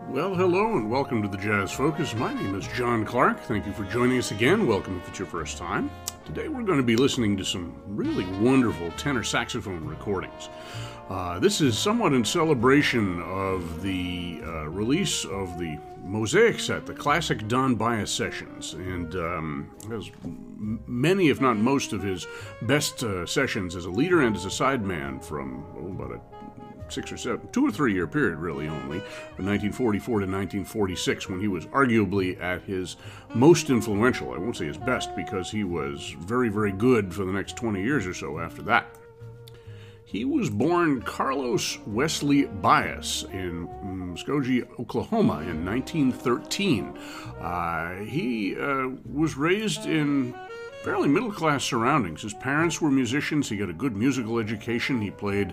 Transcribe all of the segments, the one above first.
Well, hello and welcome to the Jazz Focus. My name is John Clark. Thank you for joining us again. Welcome if it's your first time. Today we're going to be listening to some really wonderful tenor saxophone recordings. This is somewhat in celebration of the release of the Mosaic set, the classic Don Byas sessions, and has many, if not most, of his best sessions as a leader and as a sideman from about a 2 or 3 year period, really, only, from 1944 to 1946, when he was arguably at his most influential. I won't say his best, because he was very, very good for the next 20 years or so after that. He was born Carlos Wesley Byas in Muskogee, Oklahoma in 1913. He was raised in fairly middle-class surroundings. His parents were musicians. He got a good musical education. He played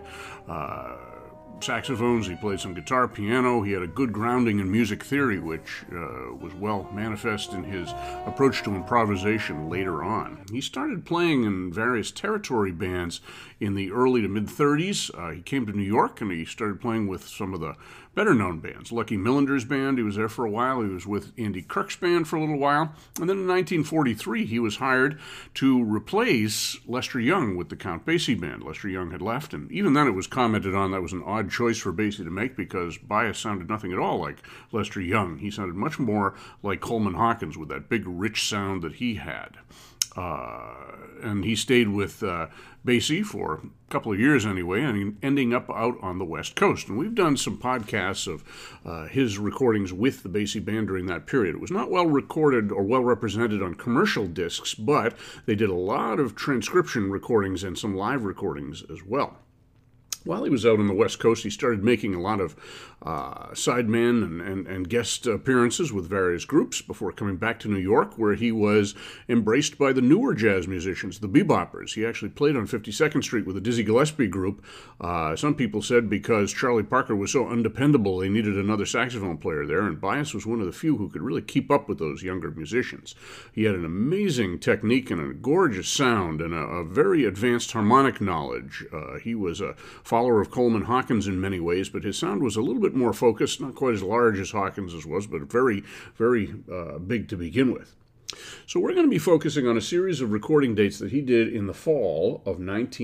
saxophones, he played some guitar, piano. He had a good grounding in music theory, which was well manifest in his approach to improvisation later on. He started playing in various territory bands in the early to mid-30s. He came to New York and he started playing with some of the better-known bands. Lucky Millender's band, he was there for a while. He was with Andy Kirk's band for a little while. And then in 1943, he was hired to replace Lester Young with the Count Basie band. Lester Young had left, and even then it was commented on that was an odd choice for Basie to make because Byas sounded nothing at all like Lester Young. He sounded much more like Coleman Hawkins with that big, rich sound that he had. And he stayed with Basie for a couple of years anyway, and ending up out on the West Coast. And we've done some podcasts of his recordings with the Basie band during that period. It was not well recorded or well represented on commercial discs, but they did a lot of transcription recordings and some live recordings as well. While he was out on the West Coast, he started making a lot of sidemen and guest appearances with various groups before coming back to New York, where he was embraced by the newer jazz musicians, the beboppers. He actually played on 52nd Street with the Dizzy Gillespie group. Some people said because Charlie Parker was so undependable, they needed another saxophone player there, and Byas was one of the few who could really keep up with those younger musicians. He had an amazing technique and a gorgeous sound and a very advanced harmonic knowledge. He was a follower of Coleman Hawkins in many ways, but his sound was a little bit more focused, not quite as large as Hawkins's was, but very, very big to begin with. So we're going to be focusing on a series of recording dates that he did in the fall of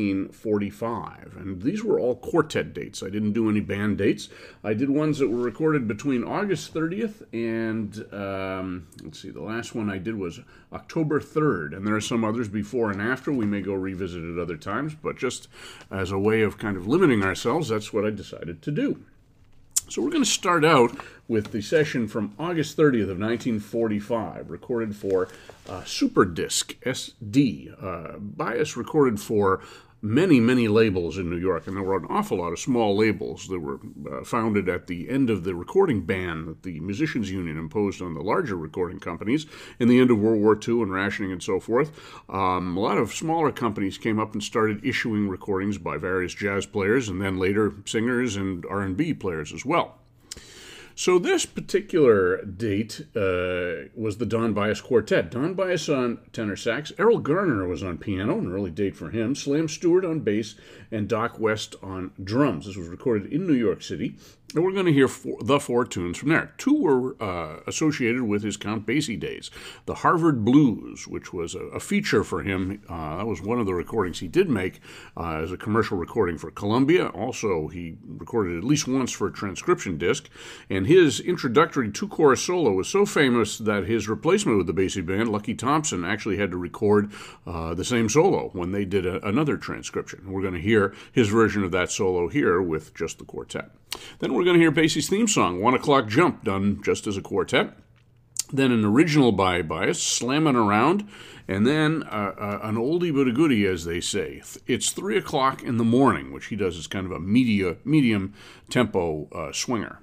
1945. And these were all quartet dates. I didn't do any band dates. I did ones that were recorded between August 30th and, the last one I did was October 3rd. And there are some others before and after. We may go revisit it other times, but just as a way of kind of limiting ourselves, that's what I decided to do. So we're going to start out with the session from August 30th of 1945, recorded for Superdisc SD. Byas recorded for many, many labels in New York, and there were an awful lot of small labels that were founded at the end of the recording ban that the Musicians Union imposed on the larger recording companies in the end of World War II and rationing and so forth. A lot of smaller companies came up and started issuing recordings by various jazz players and then later singers and R&B players as well. So this particular date was the Don Byas Quartet. Don Byas on tenor sax, Errol Garner was on piano, an early date for him, Slam Stewart on bass, and Doc West on drums. This was recorded in New York City, and we're going to hear the four tunes from there. Two were associated with his Count Basie days. The Harvard Blues, which was a feature for him. That was one of the recordings he did make as a commercial recording for Columbia. Also, he recorded at least once for a transcription disc, and his introductory two-chorus solo was so famous that his replacement with the Basie band, Lucky Thompson, actually had to record the same solo when they did another transcription. We're going to hear his version of that solo here with just the quartet. Then we're going to hear Basie's theme song, 1 O'Clock Jump, done just as a quartet. Then an original by Byas, Slammin' Around, and then an oldie but a goodie, as they say. It's 3 o'clock in the morning, which he does as kind of a medium tempo swinger.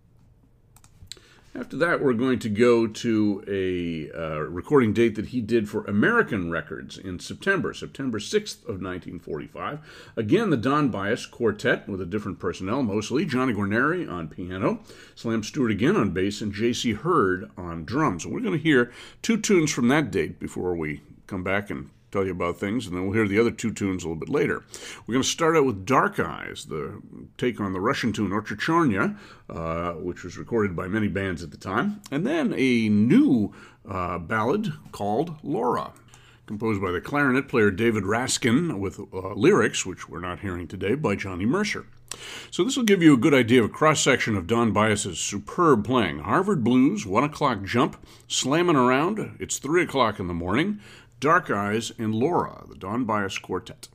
After that, we're going to go to a recording date that he did for American Records in September 6th of 1945. Again, the Don Byas Quartet with a different personnel, mostly. Johnny Guarneri on piano, Slam Stewart again on bass, and J.C. Hurd on drums. And we're going to hear two tunes from that date before we come back and tell you about things, and then we'll hear the other two tunes a little bit later. We're going to start out with Dark Eyes, the take on the Russian tune Orchechornya, which was recorded by many bands at the time, and then a new ballad called Laura, composed by the clarinet player David Raskin, with lyrics, which we're not hearing today, by Johnny Mercer. So this will give you a good idea of a cross-section of Don Byas's superb playing. Harvard Blues, 1 o'clock jump, slamming around, it's 3 o'clock in the morning, Dark Eyes, and Laura, the Don Byas Quartet.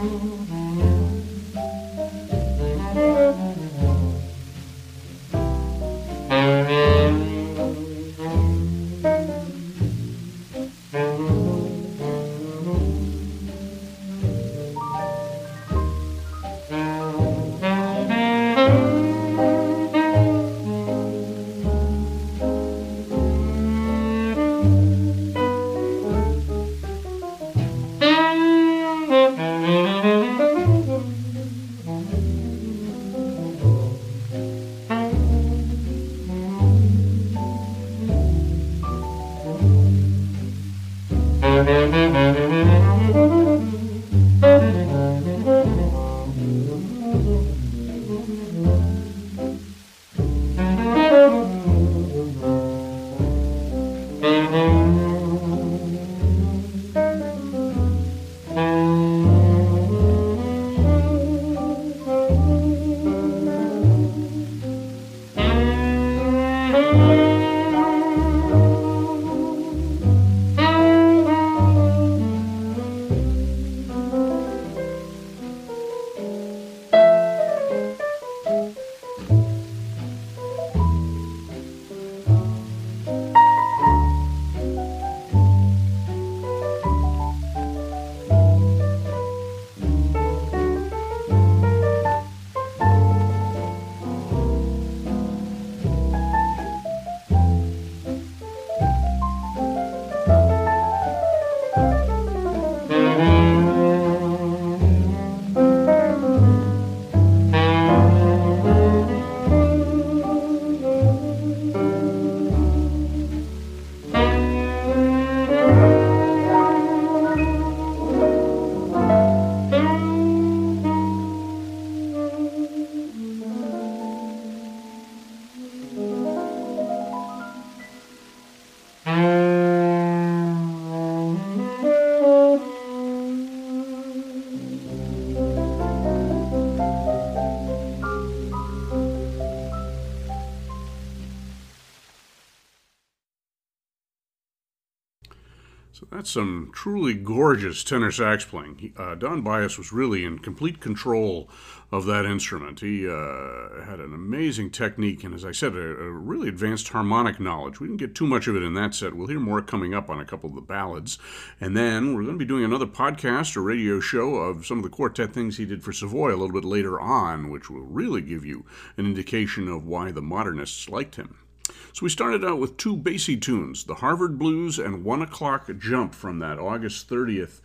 So that's some truly gorgeous tenor sax playing. Don Byas was really in complete control of that instrument. He had an amazing technique and, as I said, a really advanced harmonic knowledge. We didn't get too much of it in that set. We'll hear more coming up on a couple of the ballads. And then we're going to be doing another podcast or radio show of some of the quartet things he did for Savoy a little bit later on, which will really give you an indication of why the modernists liked him. So we started out with two bassy tunes, the Harvard Blues and 1 O'Clock Jump from that August 30th,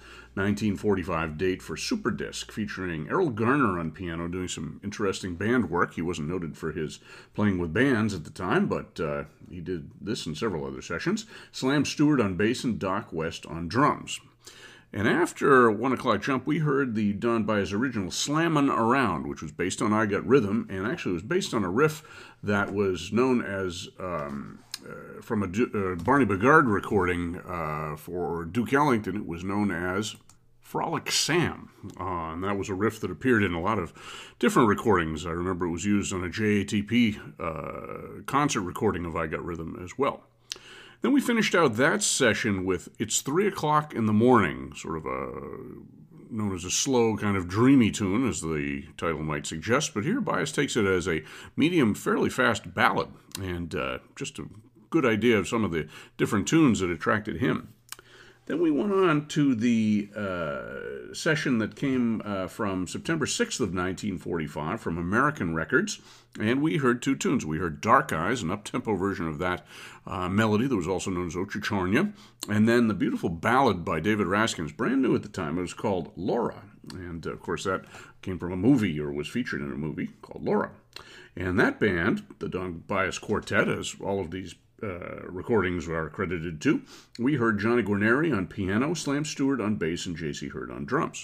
1945 date for Superdisc, featuring Errol Garner on piano doing some interesting band work. He wasn't noted for his playing with bands at the time, but he did this in several other sessions. Slam Stewart on bass and Doc West on drums. And after 1 O'Clock Jump, we heard the Don Byas original Slammin' Around, which was based on I Got Rhythm, and actually was based on a riff that was known as, from a Barney Bigard recording for Duke Ellington, it was known as Frolic Sam. And that was a riff that appeared in a lot of different recordings. I remember it was used on a JATP concert recording of I Got Rhythm as well. Then we finished out that session with It's 3 O'Clock in the Morning, sort of known as a slow, kind of dreamy tune, as the title might suggest. But here, Byas takes it as a medium, fairly fast ballad, and just a good idea of some of the different tunes that attracted him. Then we went on to the session that came from September 6th of 1945 from American Records, and we heard two tunes. We heard Dark Eyes, an up-tempo version of that melody that was also known as Ochichornia, and then the beautiful ballad by David Raskins, brand new at the time. It was called Laura, and of course that came from a movie or was featured in a movie called Laura. And that band, the Don Byas Quartet, as all of these recordings are credited to, we heard Johnny Guarneri on piano, Slam Stewart on bass, and J.C. Hurd on drums.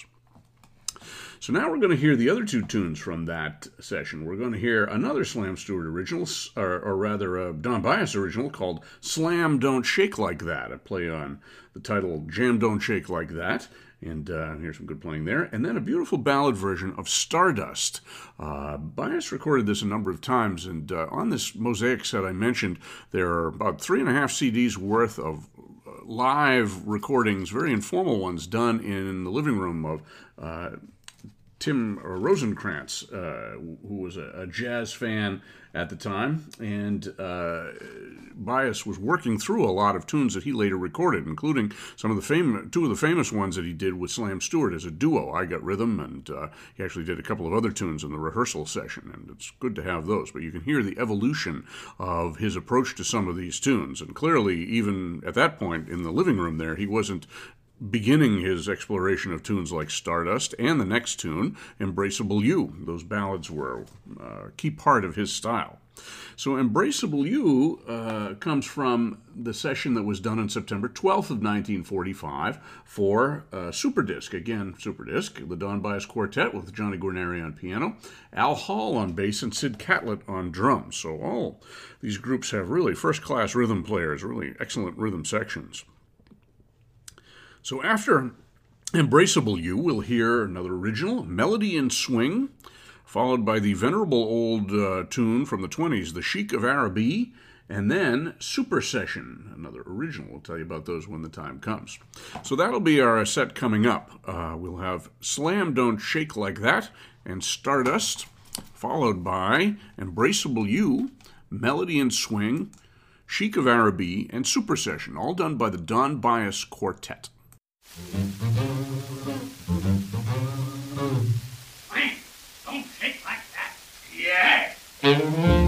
So now we're going to hear the other two tunes from that session. We're going to hear another Slam Stewart original, or rather a Don Byas original called Slam Don't Shake Like That, a play on the title Jam Don't Shake Like That. And here's some good playing there. And then a beautiful ballad version of Stardust. Byas recorded this a number of times, and on this Mosaic set I mentioned, there are about 3.5 CDs worth of live recordings, very informal ones, done in the living room of Tim Rosenkrantz, who was a jazz fan at the time, and Bias was working through a lot of tunes that he later recorded, including two of the famous ones that he did with Slam Stewart as a duo, I Got Rhythm, and he actually did a couple of other tunes in the rehearsal session, and it's good to have those. But you can hear the evolution of his approach to some of these tunes, and clearly, even at that point in the living room there, he wasn't beginning his exploration of tunes like Stardust and the next tune, Embraceable You. Those ballads were a key part of his style. So Embraceable You comes from the session that was done on September 12th of 1945 for Superdisc. Again, Superdisc, the Don Bias Quartet with Johnny Guarneri on piano, Al Hall on bass, and Sid Catlett on drums. So all these groups have really first-class rhythm players, really excellent rhythm sections. So after Embraceable You, we'll hear another original, Melody in Swing, followed by the venerable old tune from the 20s, The Sheik of Araby, and then Super Session, another original. We'll tell you about those when the time comes. So that'll be our set coming up. We'll have Slam Don't Shake Like That and Stardust, followed by Embraceable You, Melody in Swing, Sheik of Araby, and Super Session, all done by the Don Bias Quartet. Frank, don't shake like that. Yeah.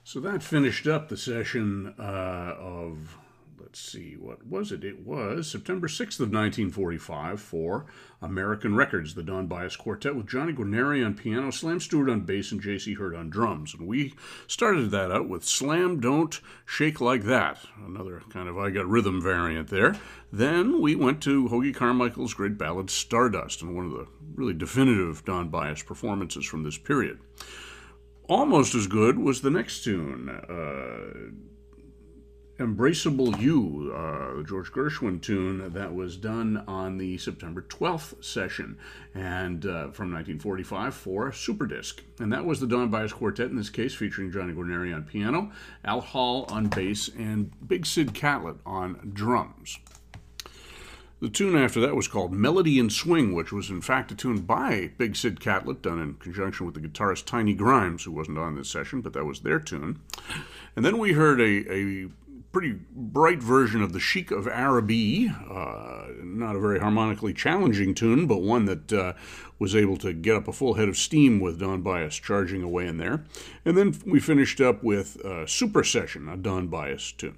So that finished up the session of, let's see, what was it? It was September 6th of 1945 for American Records, the Don Byas Quartet with Johnny Guarneri on piano, Slam Stewart on bass, and J.C. Hurd on drums. And we started that out with Slam Don't Shake Like That, another kind of I Got Rhythm variant there. Then we went to Hoagy Carmichael's great ballad Stardust, and one of the really definitive Don Byas performances from this period. Almost as good was the next tune, Embraceable You, the George Gershwin tune that was done on the September 12th session and from 1945 for Superdisc. And that was the Don Byas Quartet, in this case, featuring Johnny Guarneri on piano, Al Hall on bass, and Big Sid Catlett on drums. The tune after that was called Melody and Swing, which was in fact a tune by Big Sid Catlett, done in conjunction with the guitarist Tiny Grimes, who wasn't on this session, but that was their tune. And then we heard a pretty bright version of The Sheik of Araby, not a very harmonically challenging tune, but one that was able to get up a full head of steam with Don Byas charging away in there. And then we finished up with Super Session, a Don Byas tune.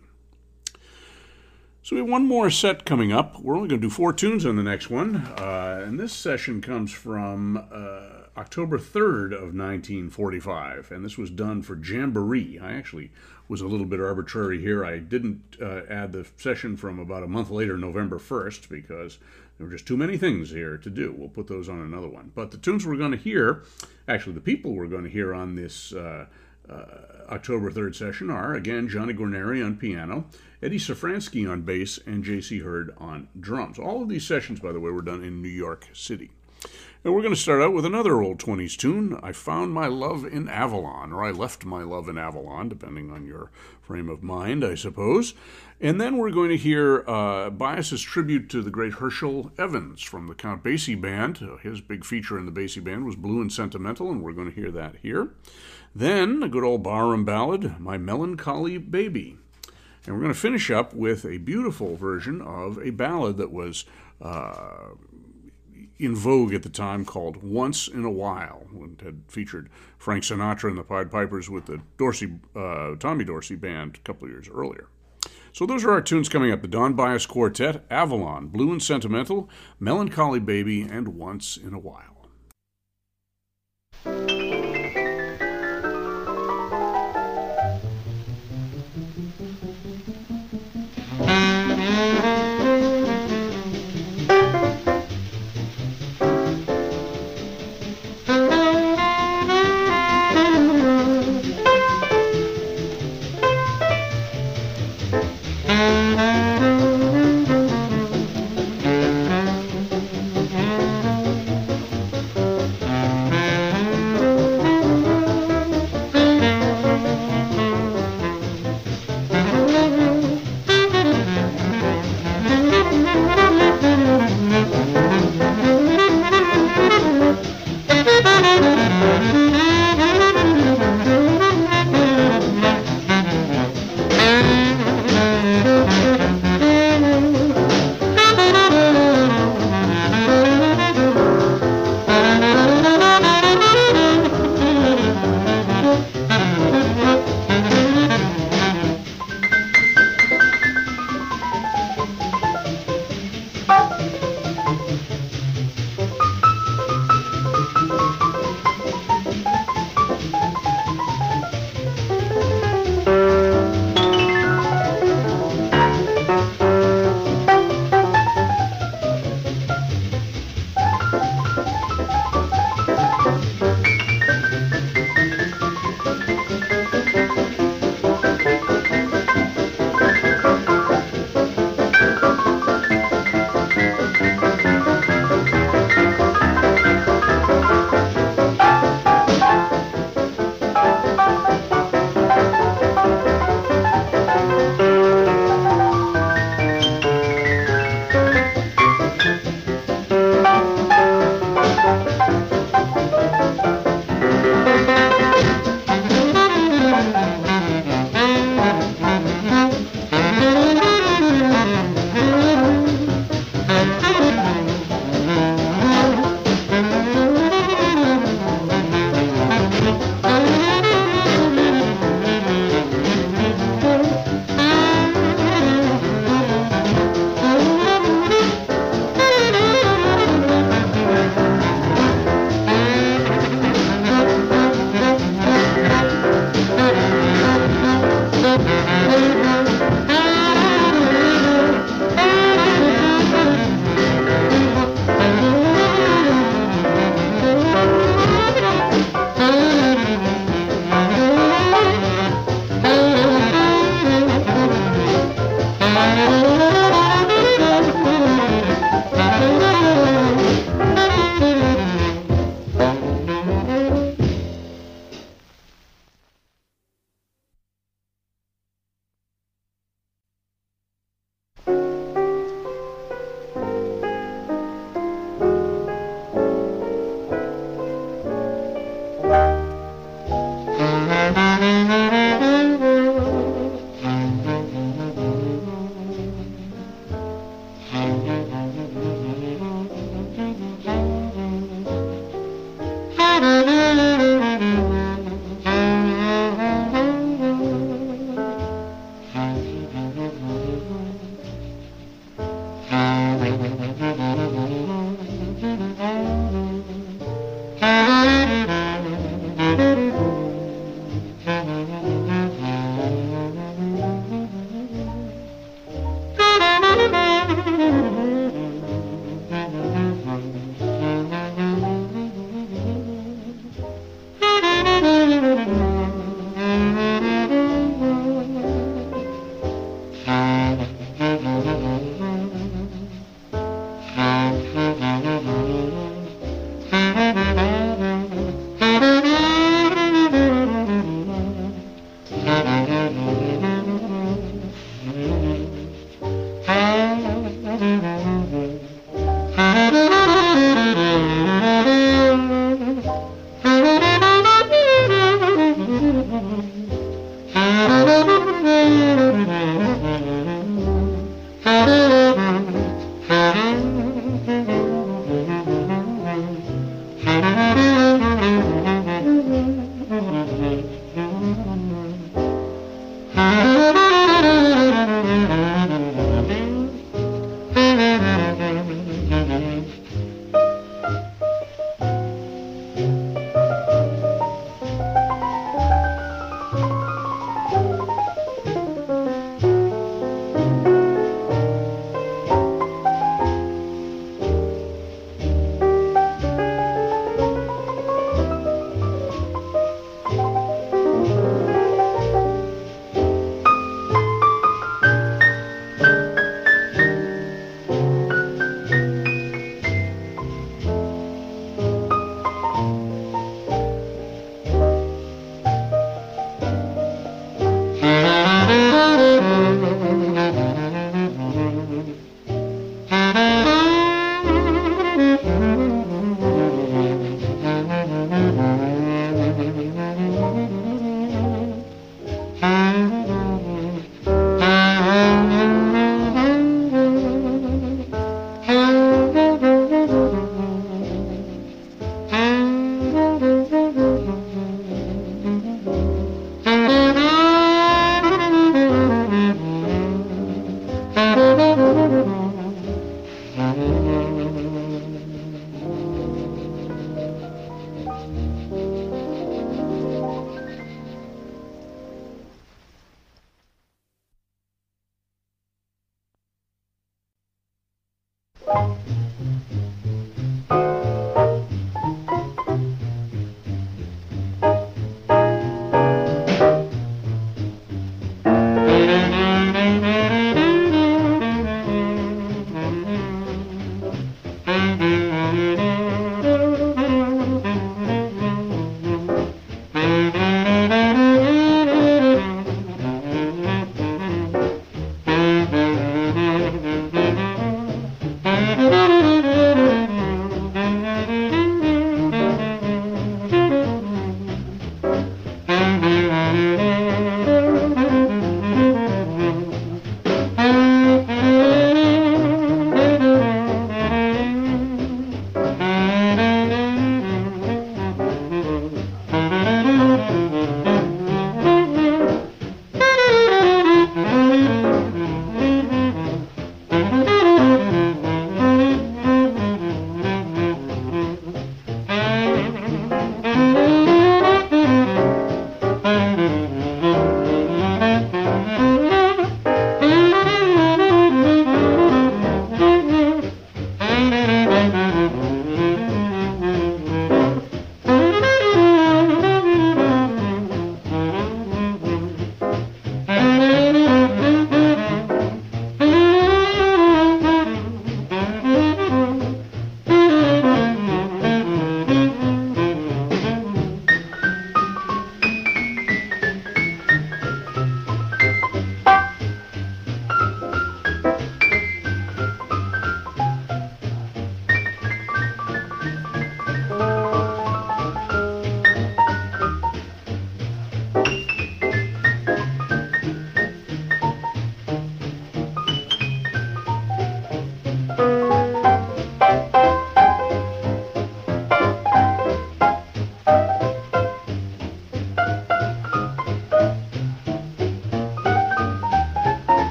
So we have one more set coming up. We're only going to do 4 tunes on the next one. And this session comes from October 3rd of 1945. And this was done for Jamboree. I actually was a little bit arbitrary here. I didn't add the session from about a month later, November 1st, because there were just too many things here to do. We'll put those on another one. But the tunes we're going to hear, actually the people we're going to hear on this October 3rd session are, again, Johnny Guarneri on piano, Eddie Safransky on bass, and J.C. Hurd on drums. All of these sessions, by the way, were done in New York City. And we're going to start out with another old 20s tune, I Found My Love in Avalon, or I Left My Love in Avalon, depending on your frame of mind, I suppose. And then we're going to hear Byas's tribute to the great Herschel Evans from the Count Basie Band. His big feature in the Basie Band was Blue and Sentimental, and we're going to hear that here. Then a good old barroom ballad, My Melancholy Baby. And we're going to finish up with a beautiful version of a ballad that was in vogue at the time called Once in a While, and had featured Frank Sinatra and the Pied Pipers with the Tommy Dorsey Band a couple of years earlier. So those are our tunes coming up. The Don Byas Quartet, Avalon, Blue and Sentimental, Melancholy Baby, and Once in a While.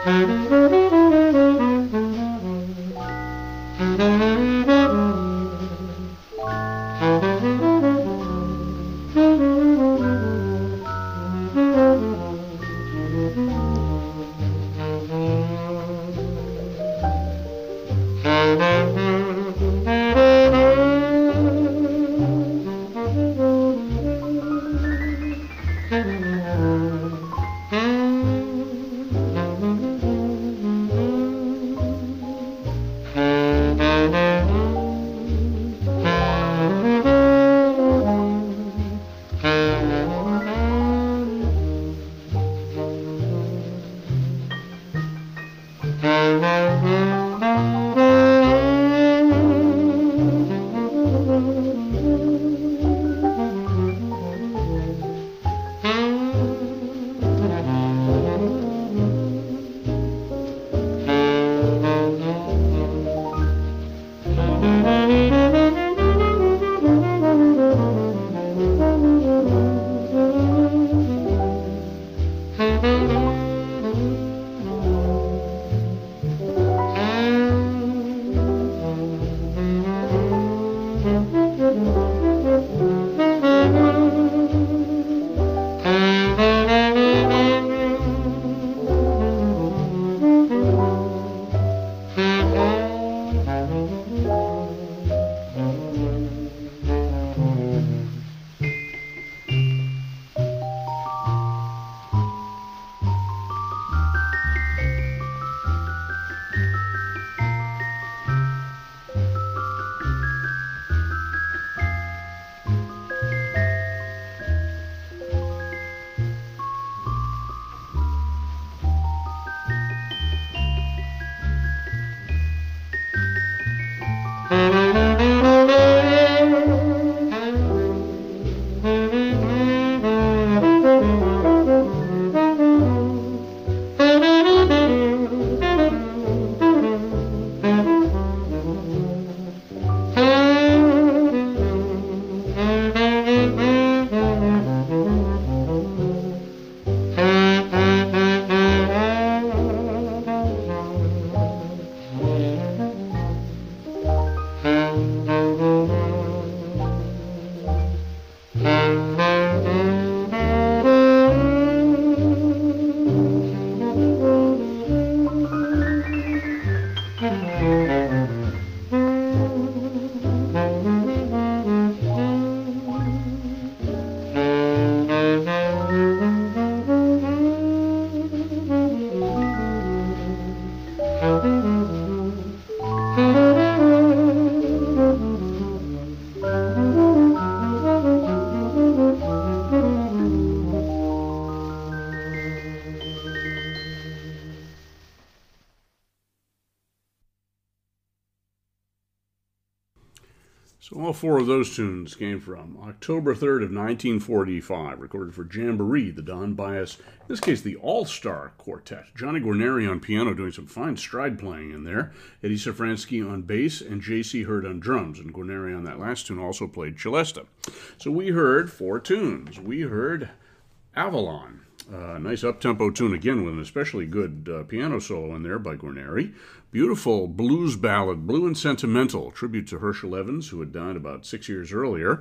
So all four of those tunes came from October 3rd of 1945, recorded for Jamboree, the Don Byas, in this case the All-Star Quartet. Johnny Guarneri on piano doing some fine stride playing in there, Eddie Safransky on bass, and J.C. Hurd on drums, and Guarneri on that last tune also played celesta. So we heard four tunes. We heard Avalon. Nice up-tempo tune again with an especially good piano solo in there by Guarneri. Beautiful blues ballad, Blue and Sentimental, tribute to Herschel Evans, who had died about 6 years earlier.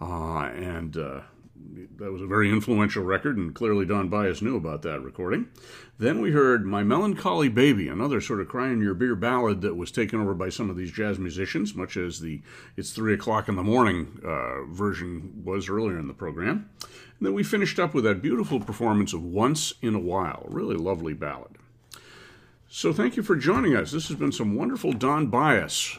And that was a very influential record, and clearly Don Byas knew about that recording. Then we heard My Melancholy Baby, another sort of cry-in-your-beer ballad that was taken over by some of these jazz musicians, much as the It's 3 o'clock in the morning version was earlier in the program. And then we finished up with that beautiful performance of Once in a While, a really lovely ballad. So thank you for joining us. This has been some wonderful Don Byas,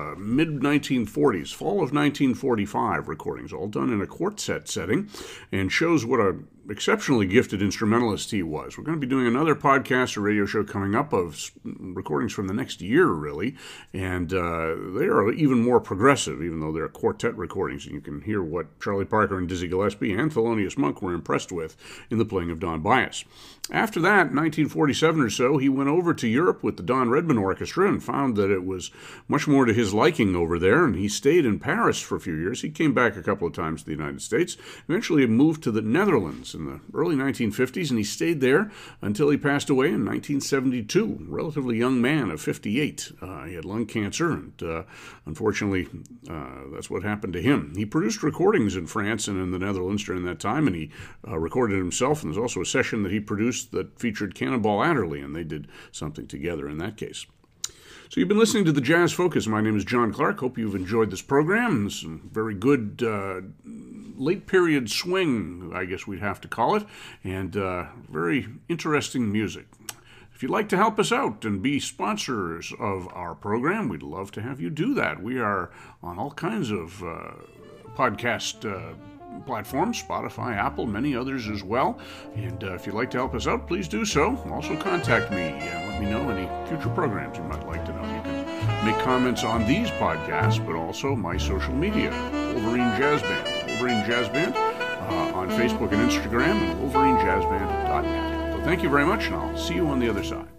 mid-1940s, fall of 1945 recordings, all done in a quartet setting, and shows what a exceptionally gifted instrumentalist he was. We're going to be doing another podcast or radio show coming up of recordings from the next year, really, and they are even more progressive, even though they're quartet recordings, and you can hear what Charlie Parker and Dizzy Gillespie and Thelonious Monk were impressed with in the playing of Don Byas. After that, 1947 or so, he went over to Europe with the Don Redman Orchestra and found that it was much more to his liking over there, and he stayed in Paris for a few years. He came back a couple of times to the United States, eventually moved to the Netherlands, in the early 1950s, and he stayed there until he passed away in 1972. Relatively young man of 58. He had lung cancer, and unfortunately, that's what happened to him. He produced recordings in France and in the Netherlands during that time, and he recorded himself, and there's also a session that he produced that featured Cannonball Adderley, and they did something together in that case. So you've been listening to the Jazz Focus. My name is John Clark. Hope you've enjoyed this program. Some very good late period swing, I guess we'd have to call it, and very interesting music. If you'd like to help us out and be sponsors of our program, we'd love to have you do that. We are on all kinds of podcast platforms, Spotify, Apple, many others as well. And if you'd like to help us out, please do so. Also contact me and let me know any future programs you might like to know. You can make comments on these podcasts, but also my social media, Wolverine Jazz Band. Wolverine Jazz Band on Facebook and Instagram, and WolverineJazzBand.net. So thank you very much, and I'll see you on the other side.